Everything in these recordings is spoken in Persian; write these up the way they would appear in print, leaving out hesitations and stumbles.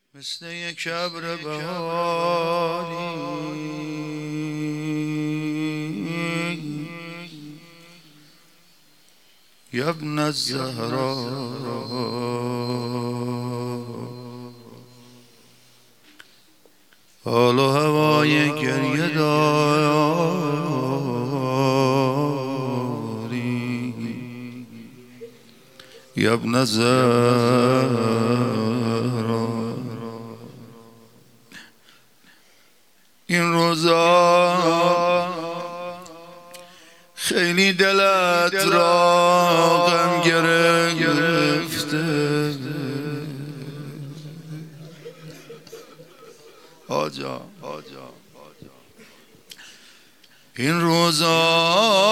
مثل یک ابر بهاری یا ابن الزهرا حال و هوای گریه داری یا ابن الزهرا. این روزا خیلی دلت را غم گرفته، آجا این روزا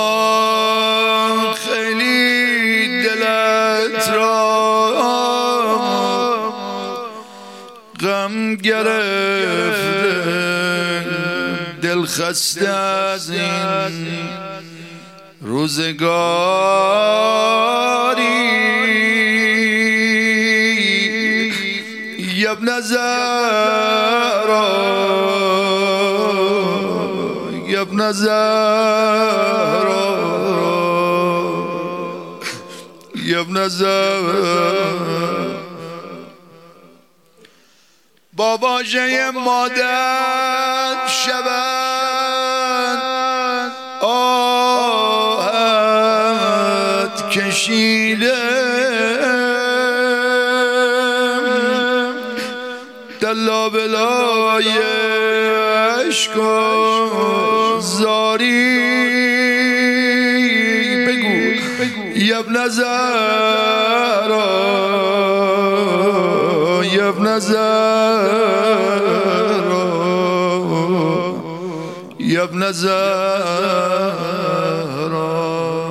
خیلی دلت را غم گرفته، دل خسته از این روزگاری یا ابن زهرا یا ابن زهرا یا ابن زهرا. بابا جای مادر شبن آهت کشیده، در لابلای عشق و زاری بگو یا ابن زهرا یا ابن زهرا یا ابن زهرا.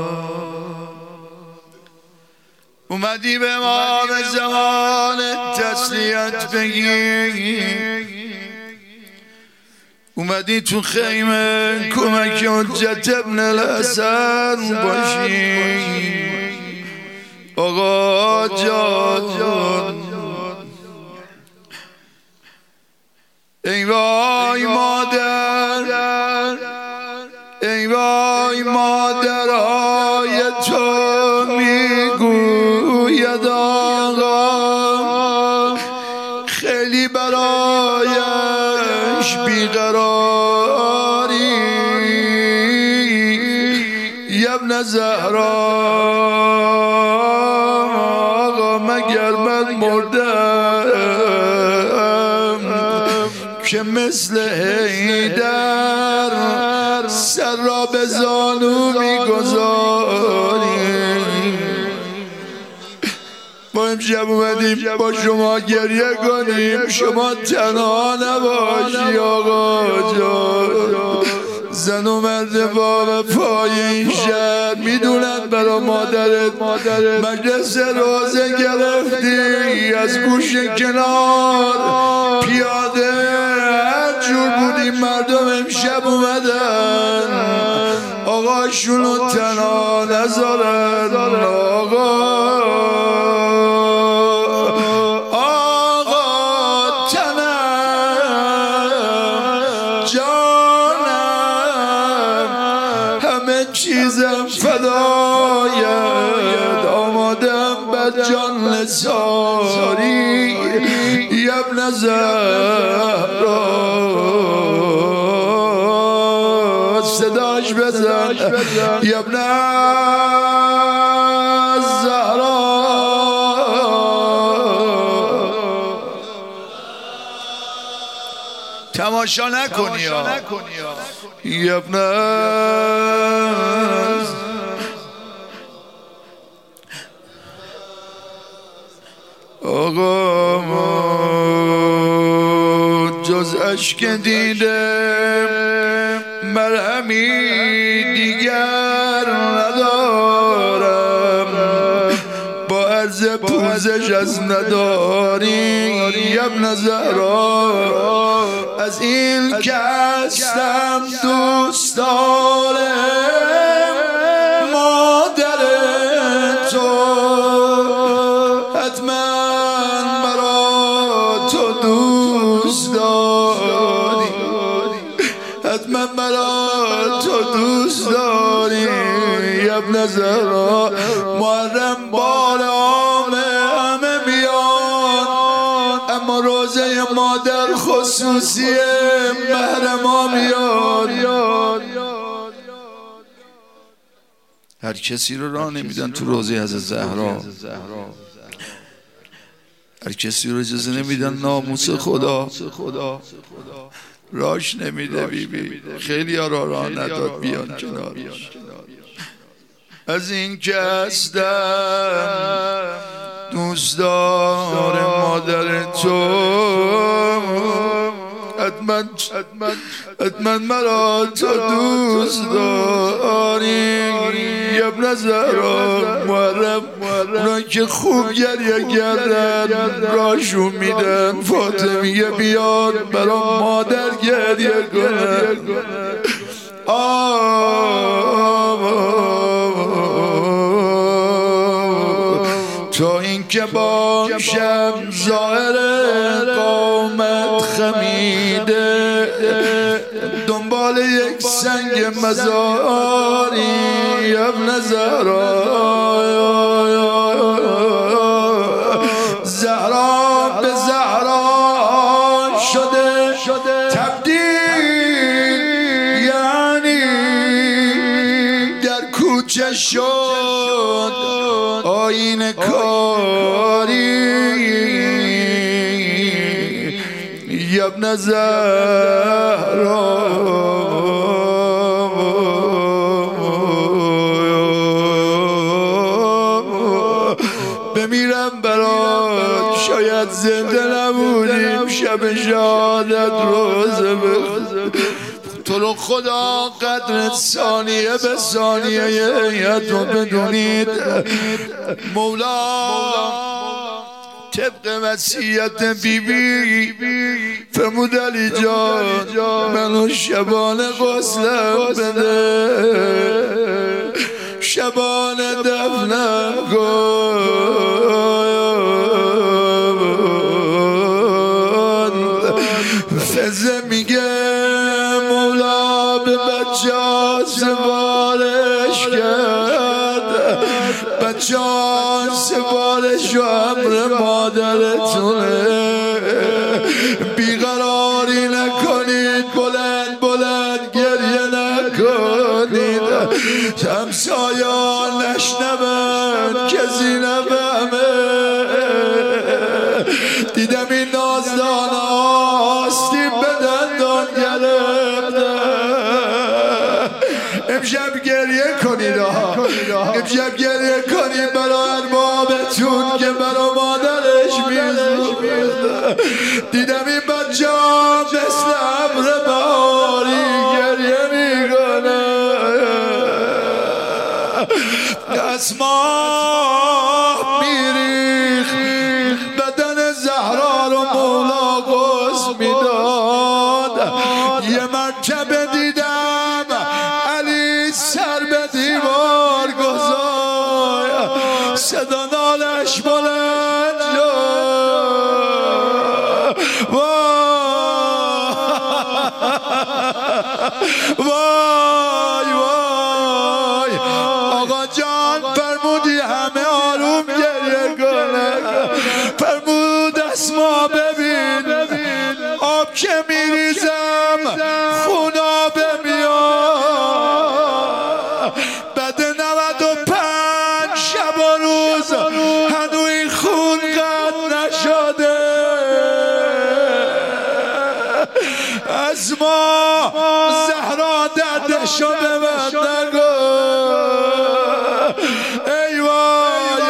اومدی به امام زمان تسلیت بگی، اومدی تو خیمه کمک حجت ابن الحسن باشی. آقا جان ای وای مادر، ای وای مادرهای تو میگوید آقا خیلی برایش بیقراری یا ابن زهرا. آقا مگر من مردم که مثل حیدر سر را به زانو میگذاری. ما امشب اومدیم با شما گریه کنیم، شما تنها نباشی آقا جان. زن و مرد با پای این شهر میدونن برا مادرت مجلس روزه گرفتی، از گوش کنار پیاده هر جور بودیم مردم امشب اومدن آقاشونو تنها نذارن. آقا چیزم فدایت آمادم بر جان نثاری یا ابن زهرا. صداش بزن یا ابن زهرا. تماشا نکنی یا ابن آقا. ما جز اشک دیدم مرهمی دیگر ندارم، با عرض پوزش از نداری یا ابن زهرا. از این که هستم دوستار مادر تو، حتما برا تو دوست داری حتما مرا تو دوست داری ابن زهرا محرم بار همه میان اما روزه مادر خصوصی محرما میاد هر کسی رو راه نمیدن تو روزه حضرت زهرا هر کسی رو اجازه نمیدن ناموس خدا راش نمیده بی خیلی ها راه نداد بیان کنارش از این که هستم دوست دار مادر تو حتما مرا تو دوست داری ابن زهرا محرم اونا که خوب گریه کردن راشون میدن فاطمیه بیاد برا مادر گریه کنن تا اینکه باشم ظاهر قامت خمیده دنبال یک سنگ مزاری ابن زهرا زهرا به زهرا شده تبدیل یعنی در کوچه شد آینه کاری ابن زهرا بمیرم برات شاید زنده نبودیم شب شهادت روزه بخوزه تو رو خدا قدر ثانیه به ثانیه تو بدونید مولا طبق وصیت بیبی فرمود علی جان منو شبانه غسلم بده شبانه دفنم کن فزه میگه مولا به بچه سفارش کرد بچه سفارش و امر مادرتونه بیقراری نکنید بلند گریه نکنید همسایان نشنون کسی نفهمه دیدم این نازدانه آستین به دندان گرفته امشب گریه کنید امشب گریه کنید برای اربابتون که برای مادرش میزد دیدم این بچه مثل ابر بهاری گریه میکنه اسماء میریخ بدن زهرا رو مولا غسل میداد یه مرتبه دیدم علی سر به دیوار گذاشت صدا نالش بلند وای آقا جان فرمودی همه آروم گریه کنه فرمود اسما ببین آب که میریزم خونا بمیاد بعد 95 شب و روز هنو این خون قد نشده اسما زهرا دردشو به من نگو ای وای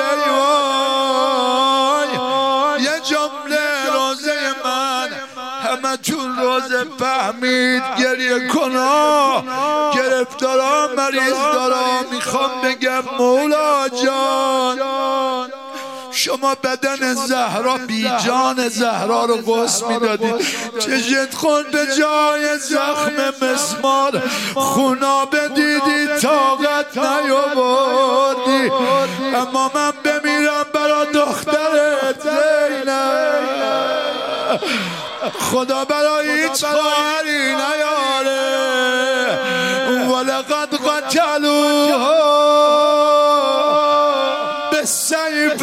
یه جمله روزه من همه چون روزه فهمید گریه کنا گرفتارا مریض دارا میخوام بگم مولا جان شما بدن زهرا بی جان زهرا رو غسل میدادید چشت خون به جای زخم مسمار خونا بدیدی طاقت نیاوردی اما من بمیرم برا دخترت زینب خدا برای هیچ خواهری نیاره ولقد قتلوها بالسیف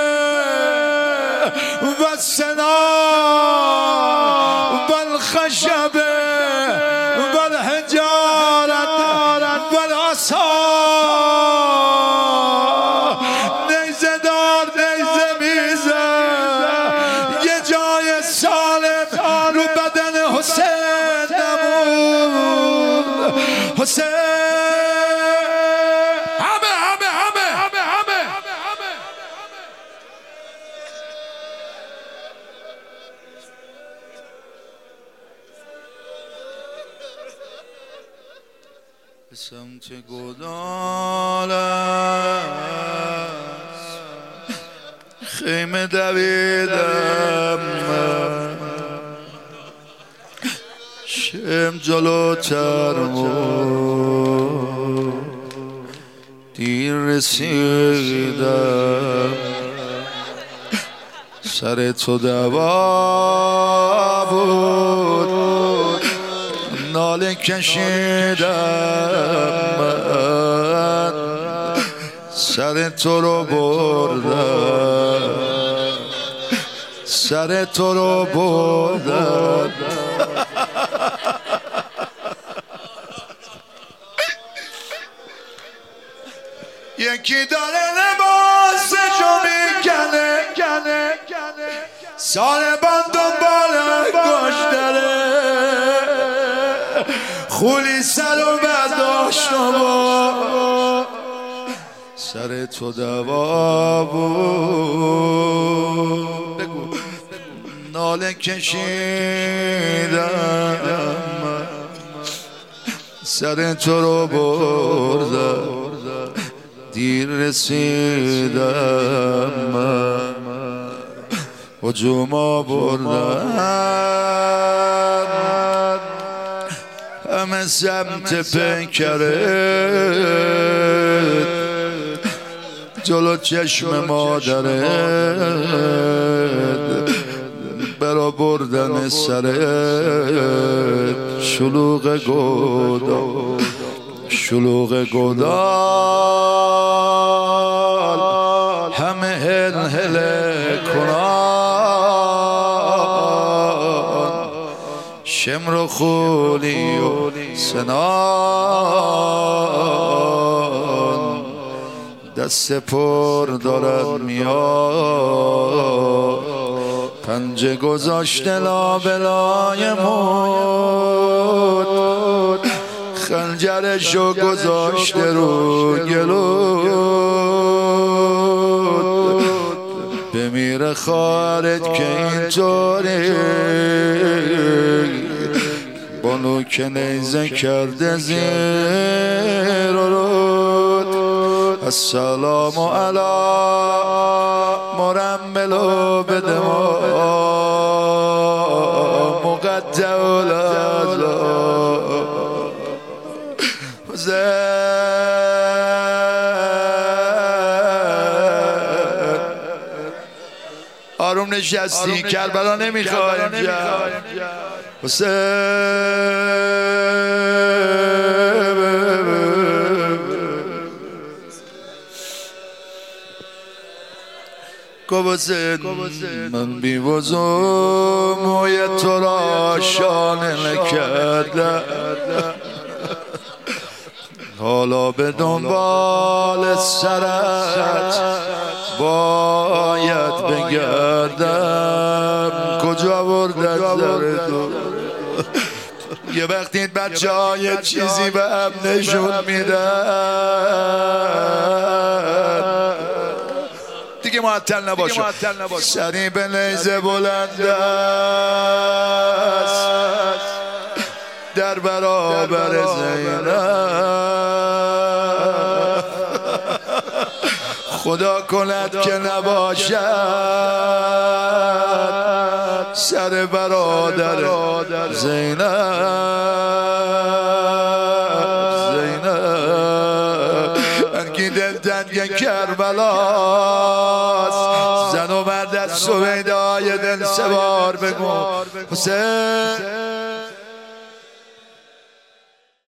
والسنان والخشب والحجارة والعصا نیزه دار نیزه میزه یه جای سالم رو بدن حسین نمون حسین به سمت گودال خیمه دویدم شم جلوتر دیر رسیدم سر تو دوا بود ناله کشیدم من سر تو رو بردم سر تو رو بردم یکی داره لباسشو میکنه سالبان دنبال گوش داره خولی سر و برداشت و سر تو دوا بود ناله کشیدم سر تو رو بردم دیر رسیدم هجوم آوردن همه سمت پیکرت جلو چشم مادرت برا بردن سرت شلوغ گودال همه هل کنان شمر و خولی و سنان دست پر دارد میاد پنجه گذاشته لابلای مود خنجرشو گذاشته رو گلود بمیره خواهرت که اینطوری بانو که نیزه کرده زیر رود السلام علی مرمل و بدما مقدع الازلا آروم نشستی کربلا نمیخوایم حسین من بی وضو موی تو را شانه نکردم حالا به دنبال سرت باید بگردم کجا بردت سر تو یه وقتی این بچه ها یه چیزی به هم نشون میدن دیگه معطل نباشه سری به نیزه بلند است در برابر زینب خدا کند که نباشد سر برادر زینب انگی دلتنگ کربلاست زن و مرد از سویدای دل سوار بگو حسین